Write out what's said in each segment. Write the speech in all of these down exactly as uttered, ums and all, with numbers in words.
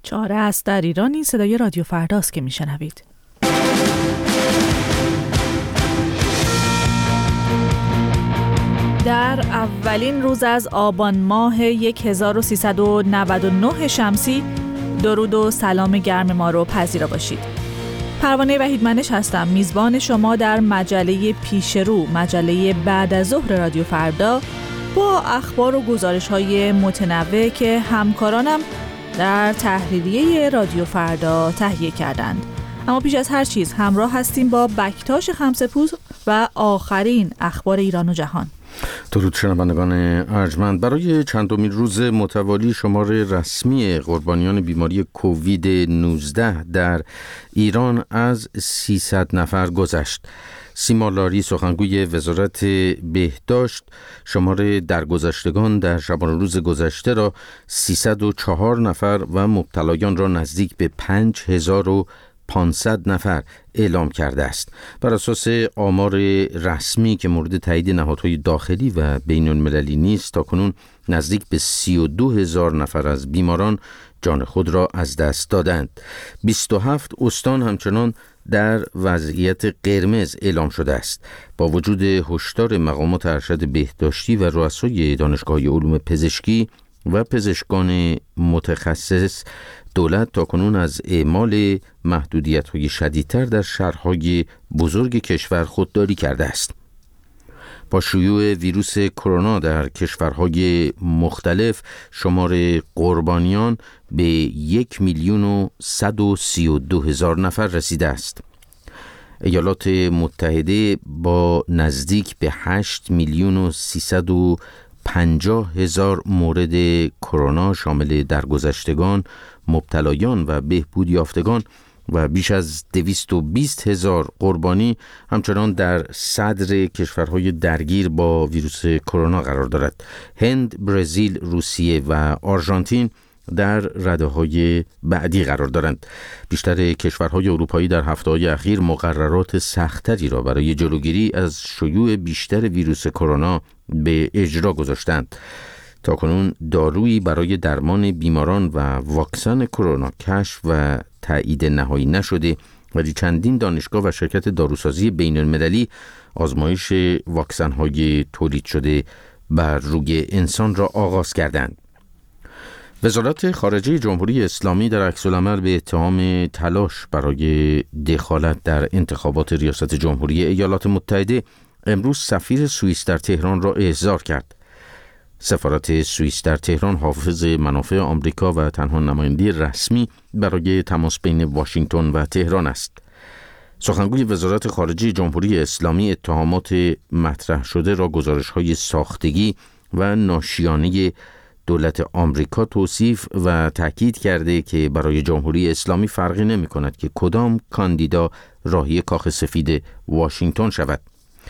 چاره است در ایران. این صدای رادیو فرداست که میشنوید. در اولین روز از آبان ماه هزار و سیصد و نود و نه شمسی درود و سلام گرم ما رو پذیرا باشید. پروانه وحیدمنش هستم، میزبان شما در مجله پیشرو، مجله بعد از ظهر رادیو فردا، با اخبار و گزارش‌های متنوع که همکارانم در تحریریه رادیو فردا تهیه کردند. اما پیش از هر چیز همراه هستیم با بکتاش خمسه‌پوش و آخرین اخبار ایران و جهان. درود شنوندگان ارجمند. برای چندمین روز متوالی شمار رسمی قربانیان بیماری کووید نوزده در ایران از سیصد نفر گذشت. سیما لاری سخنگوی وزارت بهداشت شمار درگذشتگان در شبانه روز گذشته را سیصد و چهار نفر و مبتلایان را نزدیک به پنج هزار و پانصد نفر اعلام کرده است. بر اساس آمار رسمی که مورد تایید نهادهای داخلی و بین المللی نیست، تاکنون نزدیک به سی و دو هزار نفر از بیماران جان خود را از دست دادند. بیست و هفت استان همچنان در وضعیت قرمز اعلام شده است. با وجود هشدار مقامات ارشد بهداشتی و رؤسای دانشگاه علوم پزشکی و پزشکان متخصص، دولت تاکنون از اعمال محدودیت‌های شدیدتر در شهرهای بزرگ کشور خودداری کرده است. با شیوع ویروس کرونا در کشورهای مختلف شمار قربانیان به یک میلیون و صد و سی و دو هزار نفر رسیده است. ایالات متحده با نزدیک به هشت میلیون و سیصد و پنجاه هزار مورد کرونا شامل درگذشتگان، مبتلایان و بهبود یافتگان و بیش از دویست و بیست هزار قربانی همچنان در صدر کشورهای درگیر با ویروس کرونا قرار دارد. هند، برزیل، روسیه و آرژانتین در رده‌های بعدی قرار دارند. بیشتر کشورهای اروپایی در هفته‌های اخیر مقررات سخت‌تری را برای جلوگیری از شیوع بیشتر ویروس کرونا به اجرا گذاشتند. تاکنون دارویی برای درمان بیماران و واکسن کرونا کشف و تایید نهایی نشده، ولی چندین دانشگاه و شرکت داروسازی بین المللی آزمایش واکسن‌های تولید شده بر روی انسان را آغاز کردند. وزارت خارجه جمهوری اسلامی در عکس‌العمل به اتهام تلاش برای دخالت در انتخابات ریاست جمهوری ایالات متحده امروز سفیر سوئیس در تهران را احضار کرد. سفارت سوئیس در تهران حافظ منافع آمریکا و تنها نماینده رسمی برای تماس بین واشنگتن و تهران است. سخنگوی وزارت خارجه جمهوری اسلامی اتهامات مطرح شده را گزارش‌های ساختگی و ناشیانه دولت آمریکا توصیف و تاکید کرده که برای جمهوری اسلامی فرقی نمی کند که کدام کاندیدا راهی کاخ سفید واشنگتن شود.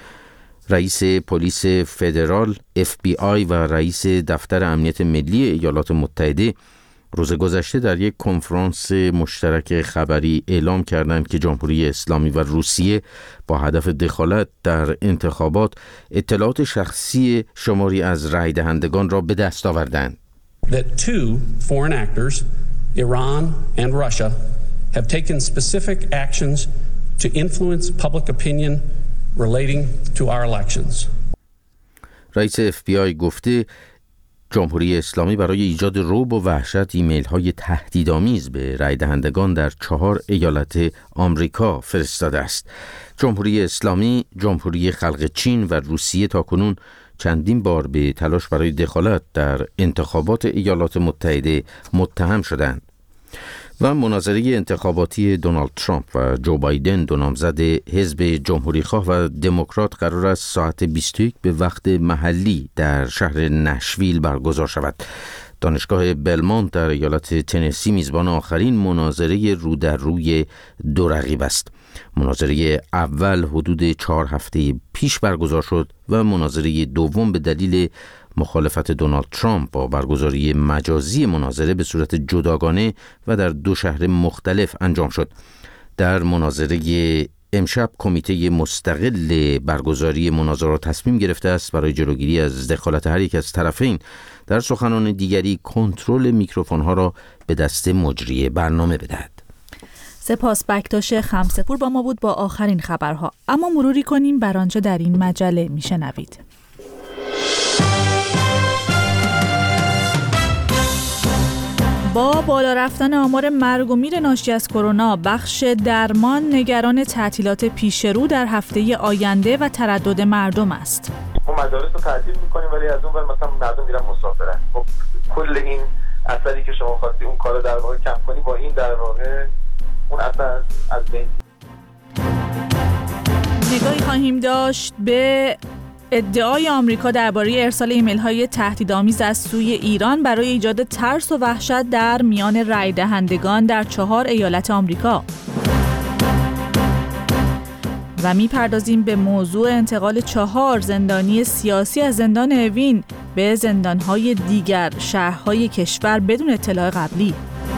رئیس پلیس فدرال اف بی آی و رئیس دفتر امنیت ملی ایالات متحده روز گذشته در یک کنفرانس مشترک خبری اعلام کردند که جمهوری اسلامی و روسیه با هدف دخالت در انتخابات اطلاعات شخصی شماری از رای دهندگان را به دست آوردند. That two foreign actors, Iran and Russia, have taken specific actions to influence public opinion relating to our elections. رئیس اف بی آی گفته جمهوری اسلامی برای ایجاد رعب و وحشت ایمیل های تهدیدآمیز به رای دهندگان در چهار ایالت آمریکا فرستاده است. جمهوری اسلامی، جمهوری خلق چین و روسیه تاکنون چندین بار به تلاش برای دخالت در انتخابات ایالات متحده متهم شدند. و مناظره انتخاباتی دونالد ترامپ و جو بایدن، دو نامزد حزب جمهوری‌خواه و دموکرات، قرار است ساعت بیست و یک به وقت محلی در شهر نشویل برگزار شود. دانشگاه بلمونت در ایالت تنسی میزبان آخرین مناظره رو در روی دو رقیب است. مناظره اول حدود چهار هفته پیش برگزار شد و مناظره دوم به دلیل مخالفت دونالد ترامپ با برگزاری مجازی مناظره به صورت جداگانه و در دو شهر مختلف انجام شد. در مناظره امشب کمیته مستقل برگزاری مناظرات تصمیم گرفته است برای جلوگیری از دخالت هر یک از طرفین در سخنان دیگری کنترل میکروفون‌ها را به دست مجری برنامه بدهد. سپاس بکتاش خمسپور با ما بود با آخرین خبرها. اما مروری کنیم بر آنچه در این مجله میشنوید. با بالا رفتن آمار مرگ و میر ناشی از کرونا، بخش درمان نگران تعطیلات پیشرو در هفته آینده و تردد مردم است. ما مدارس رو تعطیل می‌کنیم ولی از اون ور مثلا مردم میرن مسافرت. خب کل این اثری که شما خواستی اون کارو در واقع کم کنی، با این در واقع اون اثر از بین. نگاهی خواهیم داشت به ادعای آمریکا درباره ارسال ایمیل‌های تهدیدآمیز از سوی ایران برای ایجاد ترس و وحشت در میان رای دهندگان در چهار ایالت آمریکا. و میپردازیم به موضوع انتقال چهار زندانی سیاسی از زندان اوین به زندان‌های دیگر شهرهای کشور بدون اطلاع قبلی.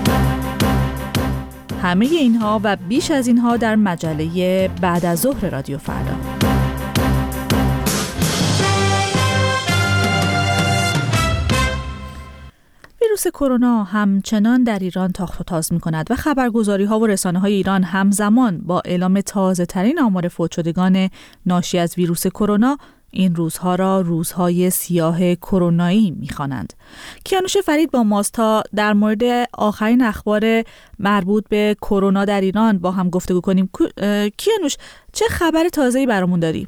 همه اینها و بیش از اینها در مجله بعد از ظهر رادیو فردا. ویروس کرونا همچنان در ایران تاخت و تاز می‌کند و خبرگزاری‌ها و رسانه‌های ایران همزمان با اعلام تازه‌ترین آمار فوت‌شدگان ناشی از ویروس کرونا این روزها را روزهای سیاه کرونایی می‌خوانند. کیانوش فرید با ماست تا در مورد آخرین اخبار مربوط به کرونا در ایران با هم گفتگو کنیم. کیانوش، چه خبر تازه‌ای برامون داری؟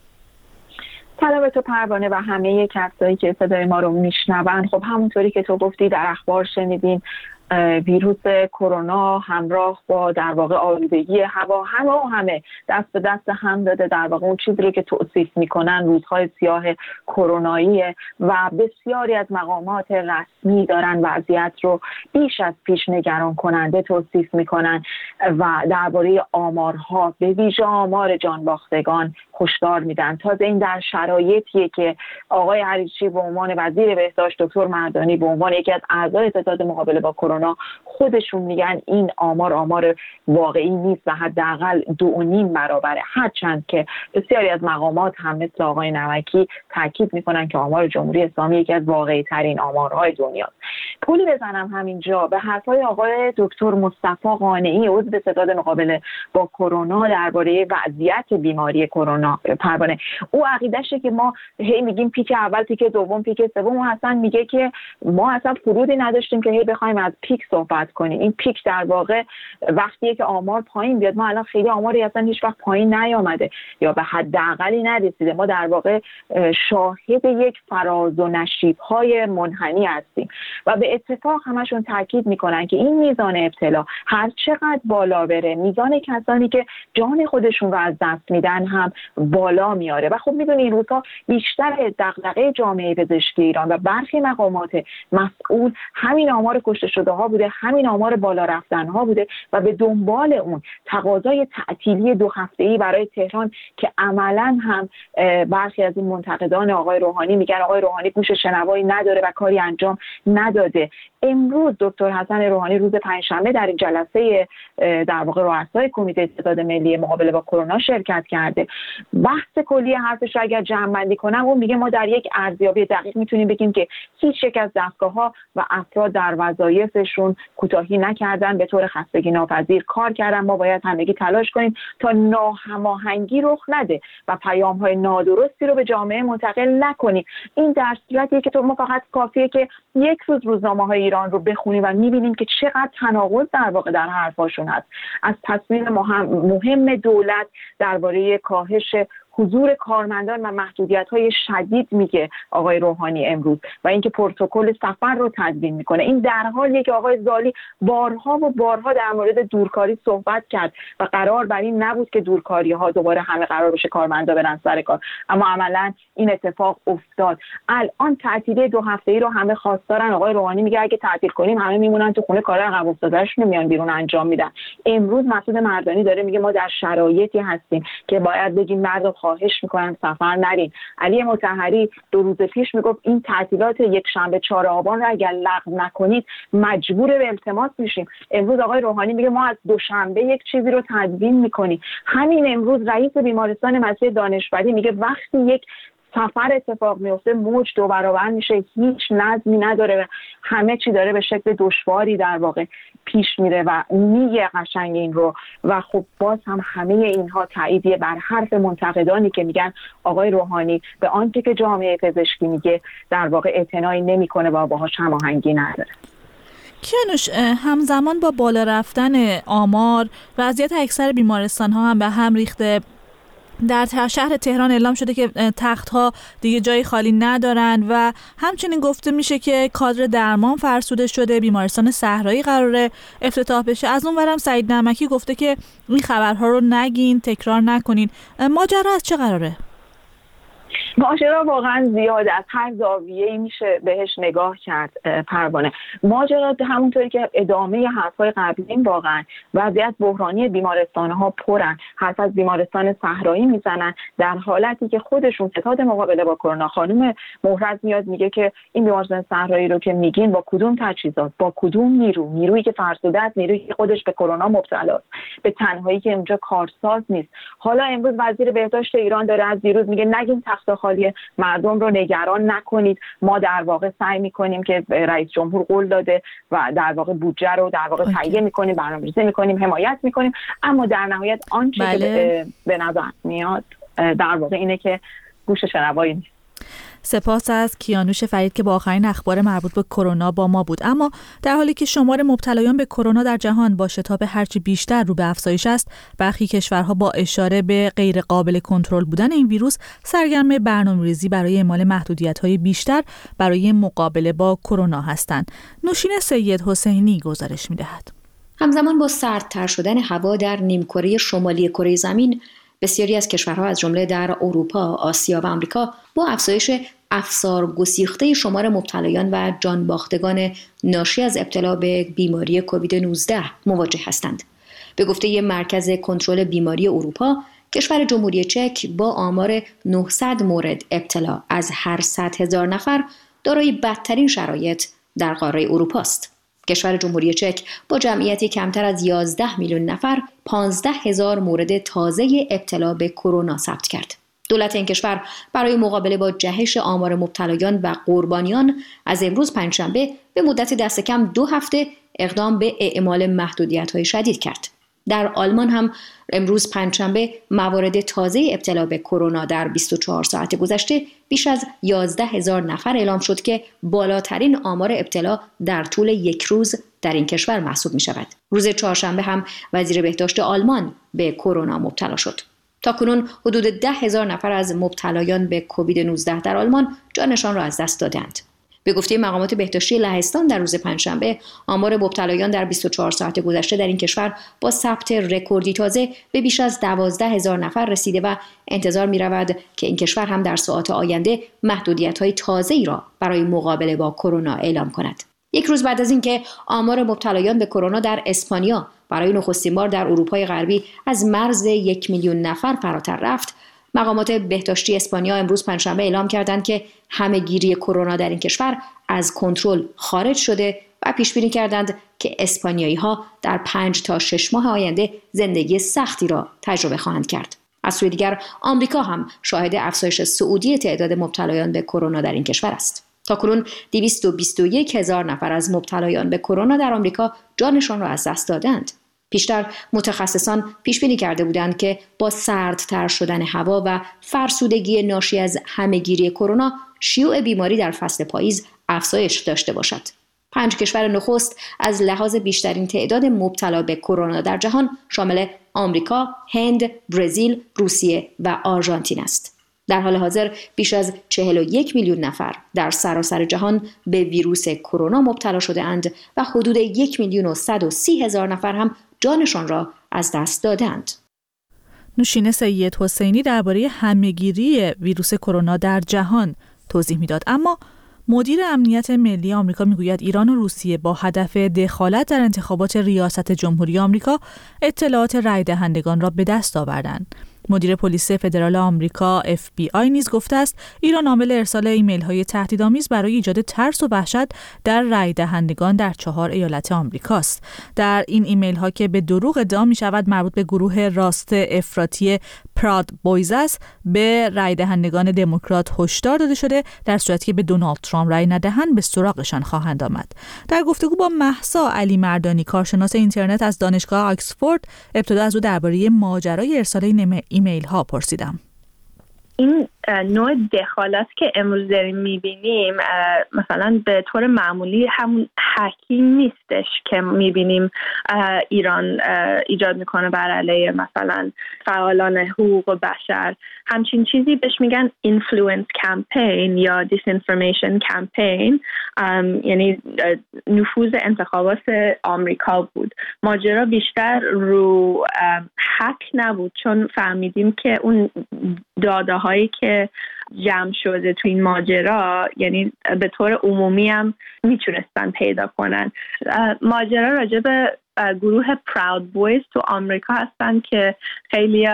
سلام به تو پروانه و همه کسایی که صدای ما رو میشنون. خب همونطوری که تو گفتی در اخبار شنیدیم ویروس کرونا همراه با در واقع آلودگی هوا همه و همه دست به دست هم داده در واقع اون چیزی رو که توصیف میکنن روزهای سیاه کرونایی و بسیاری از مقامات رسمی دارن وضعیت رو بیش از پیش نگران کننده توصیف میکنن و درباره آمارها به ویژه آمار جانباختگان هشدار میدن. تازه این در شرایطیه که آقای عریچی به عنوان وزیر بهداشت، دکتر مردانی به عنوان یکی از اعضای ستاد مقابله با کرونا خودشون میگن این آمار آمار واقعی نیست و حداقل دو و نیم برابره، هرچند که بسیاری از مقامات هم مثل آقای نمکی تاکید میکنن که آمار جمهوری اسلامی یکی از واقعی ترین آمارهای دنیاست. پولی بزنم همینجا به حرفای آقای دکتر مصطفی قانعی عضو ستاد مقابله با کرونا درباره وضعیت بیماری کرونا. پروانه او عقیدهشه که ما هی میگیم پیک اول، پیک دوم، پیک سوم، و اصلا میگه که ما اصلا فرودی نداشتیم که هی بخوایم از پیک صحبت کنیم. این پیک در واقع وقتیه که آمار پایین بیاد. ما الان خیلی آماری اصلا هیچ وقت پایین نیامده یا به حداقلی نرسیده. ما در واقع شاهد یک فراز و نشیب‌های منحنی هستیم و به اتفاق همشون تاکید میکنن که این میزان ابتلا هر چقدر بالا بره میزان کسانی که جان خودشون رو از دست میدن هم بالا میاره. و خب میدونی این روزها بیشتر دغدغه جامعه پزشکی ایران و برخی مقامات مسئول همین آمار کشته شده ها بوده، همین آمار بالا رفتن ها بوده و به دنبال اون تقاضای تعطیلی دو هفته‌ای برای تهران که عملاً هم برخی از این منتقدان آقای روحانی میگن آقای روحانی گوش شنوایی نداره و کاری انجام نداده. امروز دکتر حسن روحانی روز پنجشنبه در این جلسه در واقع رؤسای کمیته ستاد ملی مقابله با کرونا شرکت کرده. بحث کلی حرفش رو اگر جمع بندی کنم اون میگه ما در یک ارزیابی دقیق میتونیم بگیم که هیچ یک از دستگاه‌ها و افراد در وظایفشون کوتاهی نکردن، به طور خستگی ناپذیر کار کردن. ما باید همگی تلاش کنیم تا ناهماهنگی رخ نده و پیام‌های نادرستی رو به جامعه منتقل نکنیم. این در صورتیه که تو ما فقط کافیه که یک روز روزنامه‌های ایران رو بخونیم و می‌بینیم که چقدر تناقض در واقع در حرفاشون هست. از تصمیم مهم, مهم دولت درباره کاهش حضور کارمندان و محدودیت‌های شدید میگه آقای روحانی امروز و اینکه پروتکل سفر رو تدوین میکنه. این در حالیه که آقای زالی بارها و بارها در مورد دورکاری صحبت کرد و قرار بر این نبود که دورکاری‌ها دوباره همه قرار بشه کارمندا برن سر کار، اما عملاً این اتفاق افتاد. الان تعطیلی دو هفته‌ای رو همه خواستارن. آقای روحانی میگه اگه تعطیل کنیم همه میمونن تو خونه، کار عقب افتاده‌شون رو میان بیرون انجام میدن. امروز مسعود مردانی داره میگه ما در شرایطی هستیم که باید بگیم مردم خواهش میکنم سفر نرین. علی مطهری دو روز پیش میگفت این تعطیلات یک شنبه چهار آبان رو اگر لغو نکنید مجبور به التماس میشیم. امروز آقای روحانی میگه ما از دوشنبه یک چیزی رو تدوین میکنیم. همین امروز رئیس بیمارستان مسیح دانشوری میگه وقتی یک سفر اتفاق میفته موج دو برابر میشه، هیچ نظمی نداره، همه چی داره به شکل دشواری در واقع پیش میره و میگه قشنگ این رو. و خب باز هم همه اینها تاییدیه بر حرف منتقدانی که میگن آقای روحانی به آنچه که جامعه پزشکی میگه در واقع اعتنایی نمیکنه و باهاش هماهنگی نداره. کیانوش، همزمان با بالا رفتن آمار وضعیت اکثر بیمارستان ها هم به هم ریخته. در شهر تهران اعلام شده که تخت‌ها دیگه جای خالی ندارن و همچنین گفته میشه که کادر درمان فرسوده شده. بیمارستان صحرایی قراره افتتاح بشه. از اون ورم سعید نمکی گفته که این خبرها رو نگین، تکرار نکنین. ماجرا از چه قراره؟ ماجرا واقعا زیاد، از هر زاویه‌ای میشه بهش نگاه کرد پروانه. ماجرا همونطوری که ادامه حرفای قبلیم، واقعا وضعیت بحرانی بیمارستان‌ها پرن. حرف از بیمارستان صحرایی میزنن در حالتی که خودشون ستاد مقابله با کرونا خانم مهرز میاد میگه که این بیمارستان صحرایی رو که میگین با کدوم تجهیزات، با کدوم نیرو، نیرویی که فرسوده است، نیرویی که خودش به کرونا مبتلا است، به تنهایی که اونجا کارساز نیست. حالا امروز وزیر بهداشت ایران داره از دیروز میگه نگین تخت خالی، مردم رو نگران نکنید، ما در واقع سعی میکنیم که رئیس جمهور قول داده و در واقع بودجه رو در واقع تهیه میکنیم، برنامه‌ریزی میکنیم، حمایت میکنیم، اما در نهایت آنچه بله. که به نظر میاد در واقع اینه که گوش شنوایی نیست. سپاس از کیانوش فرید که با آخرین اخبار مربوط به کرونا با ما بود. اما در حالی که شمار مبتلایان به کرونا در جهان با شتاب هرچی بیشتر رو به افزایش است، برخی کشورها با اشاره به غیر قابل کنترل بودن این ویروس سرگرم برنامه‌ریزی برای اعمال محدودیت‌های بیشتر برای مقابله با کرونا هستند. نوشین سید حسینی گزارش می‌دهد. همزمان با سردتر شدن هوا در نیمکره شمالی کره زمین، بسیاری از کشورها از جمله در اروپا، آسیا و آمریکا با افزایش افسار گسیخته شمار مبتلایان و جانباختگان ناشی از ابتلا به بیماری کووید نوزده مواجه هستند. به گفته مرکز کنترل بیماری اروپا، کشور جمهوری چک با آمار نهصد مورد ابتلا از هر صد هزار نفر دارای بدترین شرایط در قاره اروپا است. کشور جمهوری چک با جمعیتی کمتر از یازده میلیون نفر پانزده هزار مورد تازه ابتلا به کرونا ثبت کرد. دولت این کشور برای مقابله با جهش آمار مبتلایان و قربانیان از امروز پنجشنبه به مدت دست کم دو هفته اقدام به اعمال محدودیت‌های شدید کرد. در آلمان هم امروز پنجشنبه موارد تازه ابتلا به کرونا در بیست و چهار ساعت گذشته بیش از یازده هزار نفر اعلام شد که بالاترین آمار ابتلا در طول یک روز در این کشور محسوب می شود. روز چهارشنبه هم وزیر بهداشت آلمان به کرونا مبتلا شد. تاکنون حدود ده هزار نفر از مبتلایان به کووید نوزده در آلمان جانشان را از دست دادند. به گفته مقامات بهداشتی لهستان در روز پنجشنبه آمار مبتلایان در بیست و چهار ساعت گذشته در این کشور با ثبت رکوردی تازه به بیش از دوازده هزار نفر رسیده و انتظار می رود که این کشور هم در ساعات آینده محدودیت‌های تازه‌ای را برای مقابله با کرونا اعلام کند. یک روز بعد از اینکه آمار مبتلایان به کرونا در اسپانیا برای نخستین بار در اروپای غربی از مرز یک میلیون نفر فراتر رفت، مقامات بهداشتی اسپانیا امروز پنجشنبه اعلام کردند که همه‌گیری کرونا در این کشور از کنترل خارج شده و پیش بینی کردند که اسپانیایی‌ها در پنج تا شش ماه آینده زندگی سختی را تجربه خواهند کرد. از سوی دیگر آمریکا هم شاهد افزایش صعودی تعداد مبتلایان به کرونا در این کشور است. تاکنون دویست و بیست و یک هزار نفر از مبتلایان به کرونا در آمریکا جانشان را از دست دادند. پیشتر متخصصان پیش بینی کرده بودند که با سردتر شدن هوا و فرسودگی ناشی از همه‌گیری کرونا شیوع بیماری در فصل پاییز افزایش داشته باشد. پنج کشور نخست از لحاظ بیشترین تعداد مبتلا به کرونا در جهان شامل آمریکا، هند، برزیل، روسیه و آرژانتین است. در حال حاضر بیش از چهل و یک میلیون نفر در سراسر جهان به ویروس کرونا مبتلا شده اند و حدود یک میلیون و صد و سی هزار نفر هم جانشان را از دست دادند. نوشین سید حسینی درباره همه‌گیری ویروس کرونا در جهان توضیح میداد. اما مدیر امنیت ملی آمریکا میگوید ایران و روسیه با هدف دخالت در انتخابات ریاست جمهوری آمریکا اطلاعات رای دهندگان را به دست آوردند. مدیر پلیس فدرال آمریکا اف بی آی نیز گفته است ایران عامل ارسال ایمیل‌های تهدیدآمیز برای ایجاد ترس و وحشت در رای دهندگان در چهار ایالت آمریکاست. در این ایمیل‌ها که به دروغ ادعا می‌شود مربوط به گروه راست افراطی پراود بویز است، به رای دهندگان دموکرات هشدار داده شده در صورتی که به دونالد ترامپ رای ندهند به سراغشان خواهند آمد. در گفتگو با مهسا علی مردانی، کارشناس اینترنت از دانشگاه آکسفورد، ابتدا از او درباره ماجرای ارسال این ایمیل ها پرسیدم. این نوع دخالت که امروز داریم میبینیم مثلا به طور معمولی همون هکینگ نیستش که میبینیم ایران ایجاد میکنه بر علیه مثلا فعالان حقوق بشر. همچین چیزی بهش میگن اینفلوئنس کمپین یا دیسینفورمیشن کمپین، یعنی نفوذ انتخابات آمریکا بود. ماجرا بیشتر رو هک نبود، چون فهمیدیم که اون داده هایی که جمع شده تو این ماجرا یعنی به طور عمومی هم میتونستن پیدا کنن. ماجرا راجع به گروه پراود بویز تو آمریکا هستن که خیلی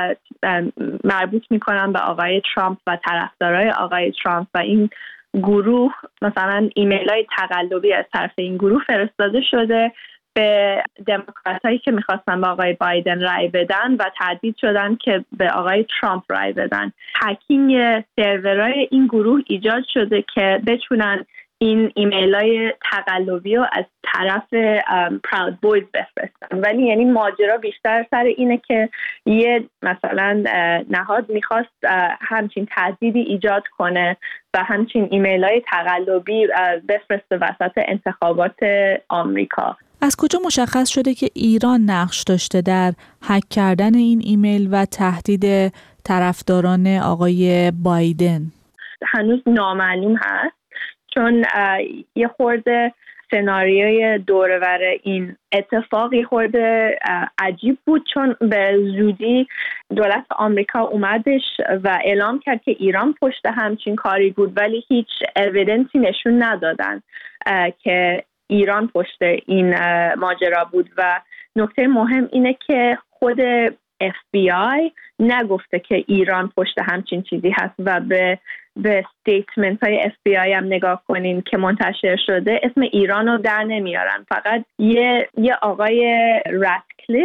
مربوط میکنن به آقای ترامپ و طرفدارای آقای ترامپ و این گروه مثلا ایمیل های تقلبی از طرف این گروه فرستاده شده به دموکرات هایی که میخواستن به آقای بایدن رای بدن و تهدید شدن که به آقای ترامپ رای بدن. هکینگ سرورهای این گروه ایجاد شده که بتونن این ایمیل های تقلبی رو از طرف پراود بویز بفرستن. ولی یعنی ماجرا بیشتر سر اینه که یه مثلا نهاد میخواست همچین تهدیدی ایجاد کنه و همچین ایمیل های تقلبی بفرسته وسط انتخابات آمریکا. از کجا مشخص شده که ایران نقش داشته در هک کردن این ایمیل و تهدید طرفداران آقای بایدن؟ هنوز نامعلوم هست، چون یه خورده سناریوی دورور این اتفاقی خورده عجیب بود، چون به زودی دولت آمریکا اومدش و اعلام کرد که ایران پشت همچین کاری بود، ولی هیچ اویدنسی نشون ندادن که ایران پشت این ماجرا بود. و نکته مهم اینه که خود اف بی آی نگفته که ایران پشت همچین چیزی هست و به به استیتمنت های اف بی آی هم نگاه کنین که منتشر شده اسم ایران رو در نمیارن. فقط یه یه آقای راتکلیف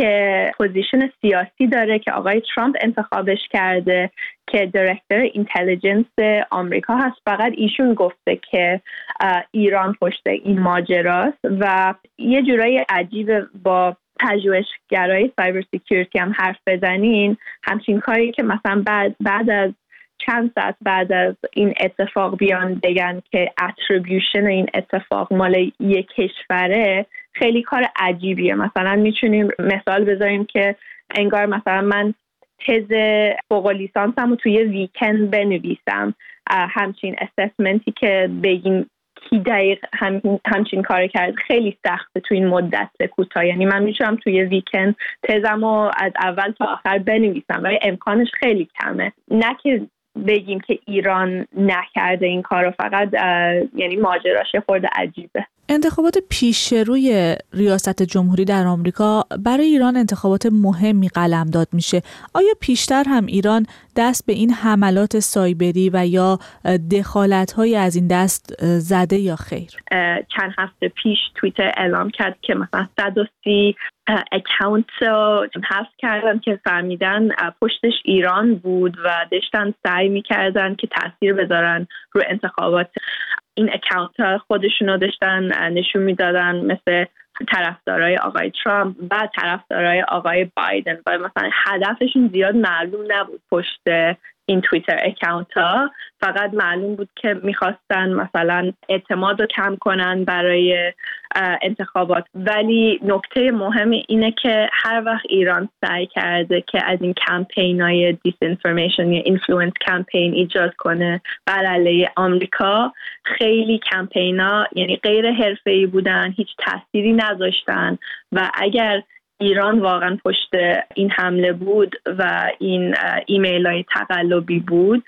که پوزیشن سیاسی داره که آقای ترامپ انتخابش کرده که دایرکتور اینتلیجنس آمریکا هست، فقط ایشون گفته که ایران پشت این ماجراست. و یه جورایی عجیبه با پژوهشگرای سایبر سکیوریتی هم حرف بزنین، همچین کاری که مثلا بعد بعد از چند ساعت بعد از این اتفاق بیان بگن که اتریبیوشن این اتفاق مال یک کشوره، خیلی کار عجیبیه. مثلا میتونیم مثال بذاریم که انگار مثلا من تز فوق لیسانسمو توی ویکند بنویسم، همچین اسسمنتی که بگیم کی دقیق هم، همچین کار کرد خیلی سخته تو این مدت کوتاه. یعنی من میتونم توی ویکند تزمو از اول تا آخر بنویسم ولی امکانش خیلی کمه. نه که بگیم که ایران نکرده این کارو، فقط یعنی ماجراش خورده عجیبه. انتخابات پیش روی ریاست جمهوری در آمریکا برای ایران انتخابات مهمی قلمداد میشه. آیا پیشتر هم ایران دست به این حملات سایبری و یا دخالت‌های از این دست زده یا خیر؟ چند هفته پیش توییتر اعلام کرد که مثلا صد و سی اکانت رو حذف کردن که فهمیدن پشتش ایران بود و داشتن سعی میکردن که تاثیر بذارن رو انتخابات. این اکانت ها خودشونو داشتن نشون میدادن مثل طرفدارای آقای ترامپ و طرفدارای آقای بایدن و مثلا هدفشون زیاد معلوم نبود پشت این توییتر اکانت ها، فقط معلوم بود که میخواستن مثلا اعتماد رو کم کنن برای انتخابات. ولی نکته مهم اینه که هر وقت ایران سعی کرده که از این کمپین های دیسینفورمیشن یا اینفلوئنس کمپین ایجاد کنه بر علیه آمریکا، خیلی کمپین ها یعنی غیر حرفه‌ای بودن، هیچ تأثیری نذاشتن. و اگر ایران واقعا پشت این حمله بود و این ایمیل های تقلبی بود،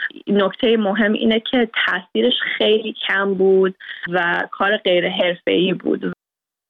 نکته مهم اینه که تاثیرش خیلی کم بود و کار غیر حرفه‌ای بود.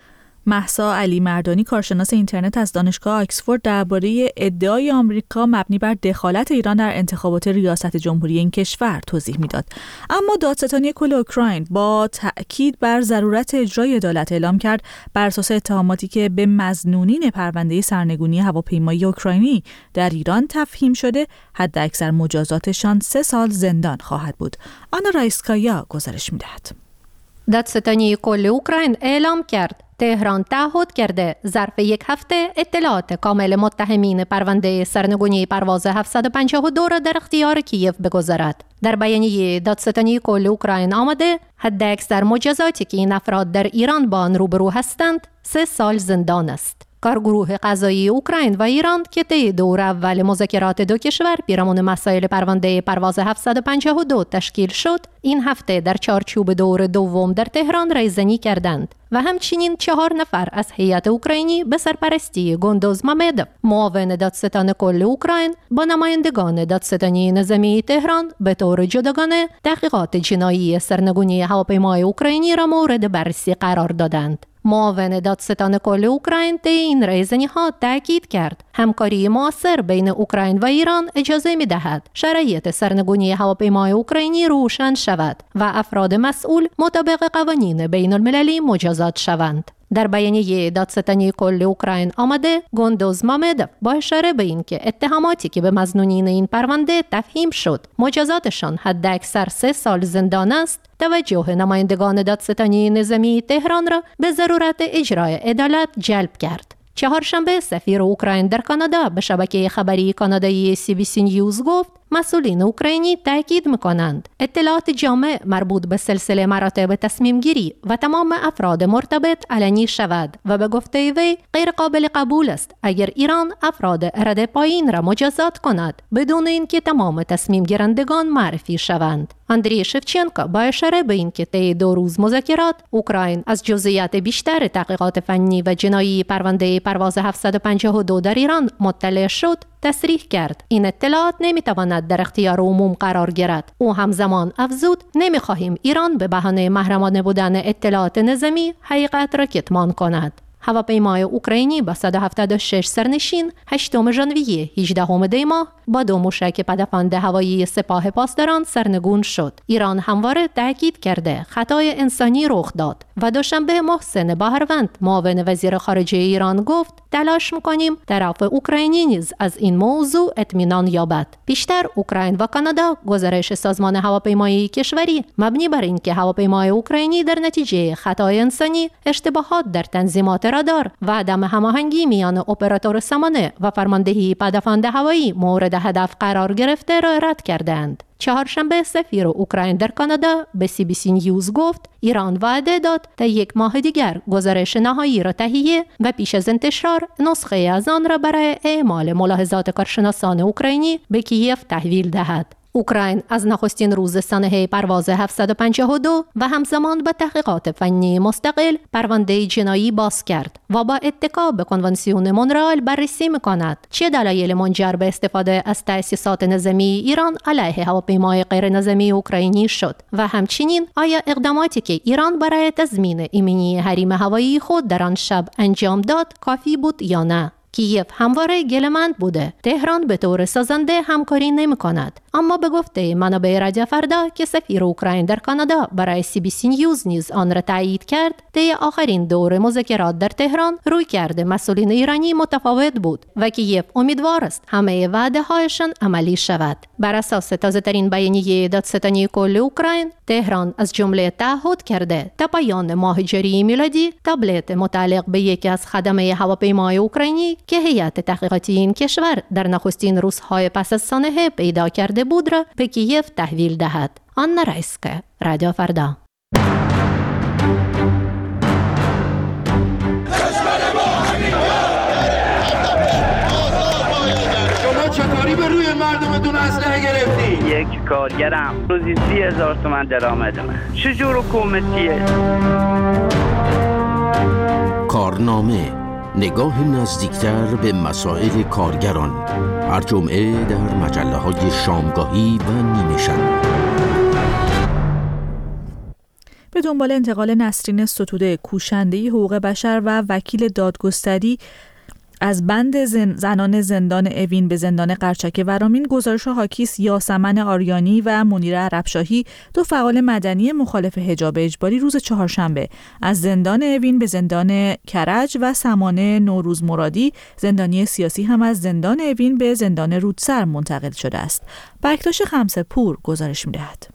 مهسا علی مردانی کارشناس اینترنت از دانشگاه آکسفورد درباره ادعای آمریکا مبنی بر دخالت ایران در انتخابات ریاست جمهوری این کشور توضیح میداد. اما دادستانی کل اوکراین با تأکید بر ضرورت اجرای عدالت اعلام کرد بر اساس اتهاماتی که به مظنونین پرونده سرنگونی هواپیمایی اوکراینی در ایران تفهیم شده حداکثر مجازاتشان سه سال زندان خواهد بود. آنا رایسکایا گزارش میدهد. دادستانی کل اوکراین اعلام کرد تهران تعهد کرده ظرف یک هفته اطلاعات کامل متهمین پرونده سرنگونی پرواز هفتصد و پنجاه و دو را در اختیار کیف بگذارد. در بیانیه دادستانی کل اوکراین آمده حداکثر مجازاتی که این افراد در ایران با آن روبرو هستند سه سال زندان است. کارگروه قضایی اوکراین و ایران که طی دور اول مذاکرات دو کشور پیرامون مسائل پرونده پرواز هفتصد و پنجاه و دو تشکیل شد، این هفته در چارچوب دور دوم در تهران رایزنی کردند و همچنین چهار نفر از هیئت اوکراینی به سرپرستی گندوز مامدوف، معاون دادستان کل اوکراین، با نمایندگان دادستانی نظامی تهران به طور جداگانه تحقیقات جنایی سرنگونی هواپیمای اوکراینی را مورد بررسی قرار دادند. معاون دادستان کل اوکراین طی این رایزنی ها تاکید کرد همکاری مؤثر بین اوکراین و ایران اجازه می دهد شرایط سرنگونی هواپیمای اوکراینی روشن شود و افراد مسئول مطابق قوانین بین المللی مجازات شوند. در بیانیه دادستانی کل اوکراین آمده گندوز مامدوف با اشاره به این که اتهاماتی که به مظنونین این پرونده تفهیم شد مجازاتشان حداکثر سه سال زندان است، توجه نمایندگان دادستانی نظامی تهران را به ضرورت اجرای عدالت جلب کرد. چهارشنبه سفیر اوکراین در کانادا به شبکه خبری کانادایی سی بی سی نیوز گفت مسئولین اوکراینی تاکید می‌کنند اطلاعات جامع مربوط به سلسله مراتب تصمیم گیری و تمام افراد مرتبط علنی شود و به گفته وی غیر قابل قبول است اگر ایران افراد رده پایین را مجازات کند بدون اینکه تمام تصمیم گیرندگان معرفی شوند. اندری شفچنکو با اشاره به اینکه طی دو روز مذاکرات اوکراین از جزئیات بیشتر تحقیقات فنی و جنایی پرونده پرواز هفتصد و پنجاه و دو در ایران مطلع شد، تصریح کرد این اطلاعات نمیتواند در اختیار عموم قرار گیرد. او همزمان افزود نمیخواهیم ایران به بهانه محرمانه بودن اطلاعات نظامی حقیقت را کتمان کند. هواپیمای اوکراینی با صد و هفتاد و شش سرنشین هشتم ژانویه هجدهم دی ماه با دو موشک پدافند هوایی سپاه پاسداران سرنگون شد. ایران همواره تاکید کرده خطای انسانی رخ داد و دوشنبه محسن باهروند معاون وزیر خارجه ایران گفت تلاش می‌کنیم طرف اوکراینی نیز از این موضوع اطمینان یابد. بیشتر اوکراین و کانادا گزارش سازمان هواپیمایی کشوری مبنی بر اینکه هواپیمای اوکراینی در نتیجه خطای انسانی، اشتباهات در تنظیمات رادار و عدم هماهنگی میان اپراتور سامانه و فرماندهی پدافند هوایی مورد هدف قرار گرفته را رد کردند. چهارشنبه سفیر اوکراین در کانادا به سی بی سی نیوز گفت ایران وعده داد تا یک ماه دیگر گزارش نهایی را تهیه و پیش از انتشار نسخه از آن را برای اعمال ملاحظات کارشناسان اوکراینی به کیف تحویل دهد. اوکراین از نخستین روز سانحه پرواز هفتصد و پنجاه و دو و همزمان به تحقیقات فنی مستقل پرونده جنایی باز کرد و با اتکا به کنوانسیون مونرال بررسی می‌کند چه دلایل منجر به استفاده از تأسیسات نظامی ایران علیه هواپیمای غیر نظامی اوکراینی شد و همچنین آیا اقداماتی که ایران برای تضمین ایمنی حریم هوایی خود در آن شب انجام داد کافی بود یا نه. کیف همواره گله‌مند بوده تهران به طور سازنده همکاری نمی کند، اما به گفته منابع رادیو فردا که سفیر اوکراین در کانادا برای سی بی سی نیوز نیز آن را تایید کرد، طی آخرین دور مذاکرات در تهران روی کرده مسئولین ایرانی متفاوت بود و کیف امیدوار است همه وعده هایشان عملی شود. بر اساس تازه ترین بیانیه دادستانی کل اوکراین، تهران از جمله تعهد کرده تا پایان ماه جاری میلادی تبلیغات متعلق به یکی از خدمه هواپیمای اوکراینی که هیئت تحقیقاتی این کشور در نخستین روزهای پس از سانحه پیدا کرده بود را به کیف تحویل دهد. آنا رایسکایا، رادیو فردا. شما چطوری به روی مردمتون اسلحه گرفتی؟ یک کارگرم روزی سی هزار تومان درآمد من. چجور حکومتیه؟ کارنامه، نگاه نزدیکتر به مسائل کارگران، هر جمعه در مجله‌های شامگاهی و نیمه شب. به دنبال انتقال نسرین ستوده، کوشنده حقوق بشر و وکیل دادگستری از بند زن... زنان زندان اوین به زندان قرچک ورامین، گزارش حاکی است یاسمن آریانی و منیره عربشاهی، دو فعال مدنی مخالف حجاب اجباری، روز چهارشنبه از زندان اوین به زندان کرج و سمانه نوروز مرادی، زندانی سیاسی، هم از زندان اوین به زندان رودسر منتقل شده است. بکتاش خمسه‌پور گزارش می‌دهد.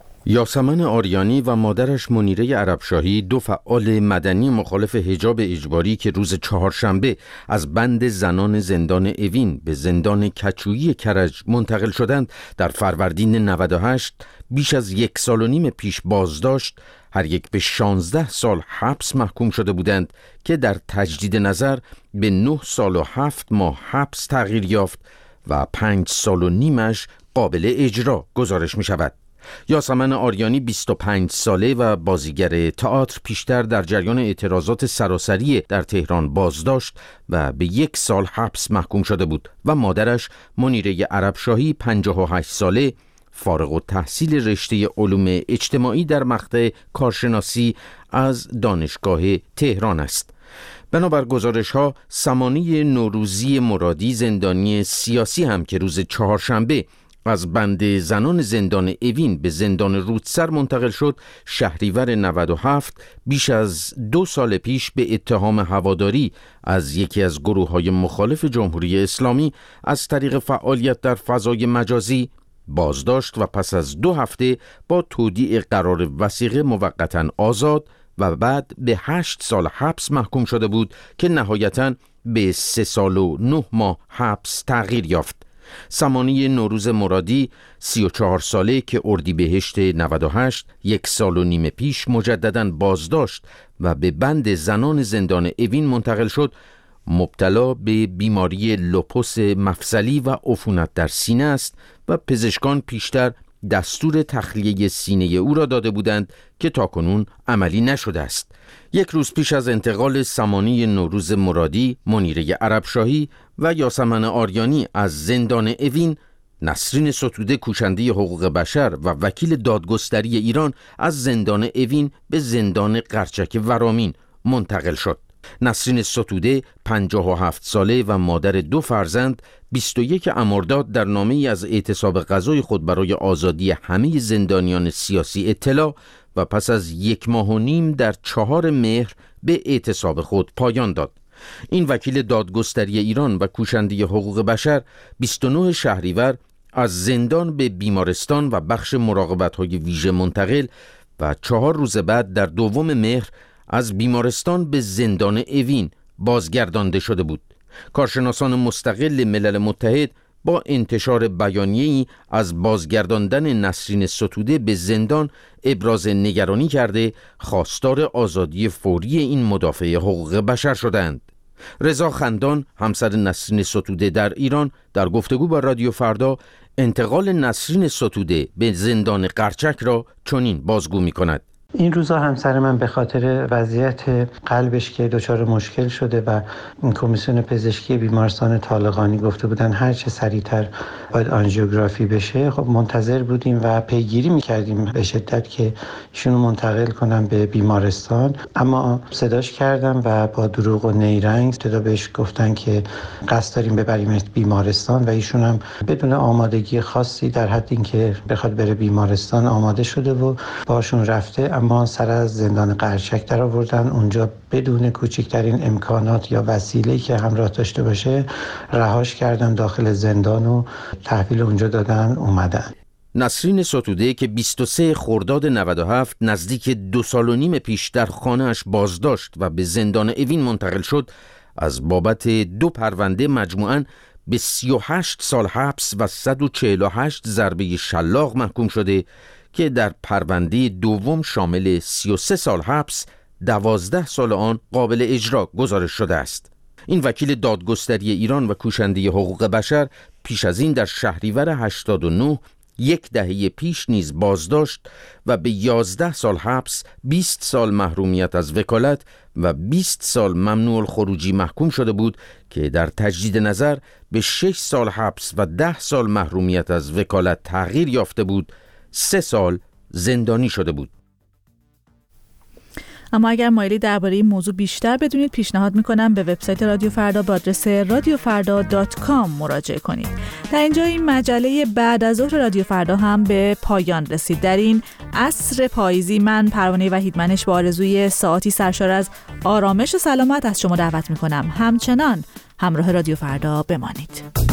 یاسمن آریانی و مادرش منیره عربشاهی، دو فعال مدنی مخالف حجاب اجباری که روز چهارشنبه از بند زنان زندان اوین به زندان کچویی کرج منتقل شدند، در فروردین نود و هشت بیش از یک سال و نیم پیش بازداشت، هر یک به شانزده سال حبس محکوم شده بودند که در تجدید نظر به نه سال و هفت ماه حبس تغییر یافت و پنج سال و نیمش قابل اجرا گزارش می شود. یاسمن آریانی بیست و پنج ساله و بازیگر تئاتر، پیشتر در جریان اعتراضات سراسری در تهران بازداشت و به یک سال حبس محکوم شده بود و مادرش منیره عربشاهی پنجاه و هشت ساله، فارغ التحصیل رشته علوم اجتماعی در مقطع کارشناسی از دانشگاه تهران است. بنابر گزارش‌ها، سمانه نوروزی مرادی، زندانی سیاسی، هم که روز چهارشنبه از بند زنان زندان اوین به زندان رودسر منتقل شد، شهریور نود و هفت بیش از دو سال پیش به اتهام هواداری از یکی از گروه‌های مخالف جمهوری اسلامی از طریق فعالیت در فضای مجازی بازداشت و پس از دو هفته با تودیع قرار وثیقه موقتاً آزاد و بعد به هشت سال حبس محکوم شده بود که نهایتاً به سه سال و نه ماه حبس تغییر یافت. سمانه نوروز مرادی، سی و چهار ساله، که اردیبهشت نود و هشت یک سال و نیم پیش مجدداً بازداشت و به بند زنان زندان اوین منتقل شد، مبتلا به بیماری لوپوس مفصلی و عفونت در سینه است و پزشکان پیشتر دستور تخلیه سینه او را داده بودند که تاکنون عملی نشده است. یک روز پیش از انتقال سمانه نوروز مرادی، منیره عربشاهی و یاسمن آریانی از زندان اوین، نسرین ستوده، کوشنده حقوق بشر و وکیل دادگستری ایران، از زندان اوین به زندان قرچک ورامین منتقل شد. نسرین ستوده پنجاه و هفت ساله و مادر دو فرزند، بیست و یک مرداد در نامه‌ای از اعتصاب غذای خود برای آزادی همه زندانیان سیاسی اطلاع و پس از یک ماه و نیم در چهار مهر به اعتصاب خود پایان داد. این وکیل دادگستری ایران و کوشنده حقوق بشر بیست و نه شهریور از زندان به بیمارستان و بخش مراقبت‌های ویژه منتقل و چهار روز بعد در دوم مهر از بیمارستان به زندان اوین بازگردانده شده بود. کارشناسان مستقل ملل متحد با انتشار بیانیه‌ای از بازگرداندن نسرین ستوده به زندان ابراز نگرانی کرده خواستار آزادی فوری این مدافع حقوق بشر شدند. رضا خندان، همسر نسرین ستوده در ایران، در گفتگو با رادیو فردا انتقال نسرین ستوده به زندان قرچک را چنین بازگو می‌کند. این روزا همسر من به خاطر وضعیت قلبش که دچار مشکل شده و کمیسیون پزشکی بیمارستان طالقانی گفته بودن هر چه سریعتر باید آنژیوگرافی بشه، خب منتظر بودیم و پیگیری میکردیم به شدت که ایشونو منتقل کنم به بیمارستان، اما صداش کردم و با دروغ و نیرنگ صدا بهش گفتن که قصد داریم ببریمش بیمارستان و ایشون هم بدون آمادگی خاصی در حد اینکه بخواد بره بیمارستان آماده شده و باشون رفته، اما سر از زندان قرچک در آوردن. اونجا بدون کوچکترین امکانات یا وسیله‌ای که همراه داشته باشه رهاش کردن داخل زندان و تحویل اونجا دادن اومدن. نسرین ستوده که بیست و سه خرداد نود و هفت نزدیک دو سال و نیم پیش در خانه‌اش بازداشت و به زندان اوین منتقل شد، از بابت دو پرونده مجموعاً به سی و هشت سال حبس و صد و چهل و هشت ضربه شلاق محکوم شده که در پرونده دوم شامل سی و سه سال حبس، دوازده سال آن قابل اجرا گزارش شده است. این وکیل دادگستری ایران و کوشنده حقوق بشر پیش از این در شهریور هشتاد و نه، یک دهه پیش نیز بازداشت و به یازده سال حبس، بیست سال محرومیت از وکالت و بیست سال ممنوع الخروجی محکوم شده بود که در تجدید نظر به شش سال حبس و ده سال محرومیت از وکالت تغییر یافته بود. سه سال زندانی شده بود. اما اگر مایلی درباره این موضوع بیشتر بدونید، پیشنهاد میکنم به وبسایت رادیو فردا با آدرس رادیو فردا دات کام مراجعه کنید. در اینجا این مجله بعد از ظهر رادیو فردا هم به پایان رسید. در این عصر پاییزی من پروانه وحیدمنش با آرزوی ساعتی سرشار از آرامش و سلامت از شما دعوت میکنم همچنان همراه رادیو فردا بمانید.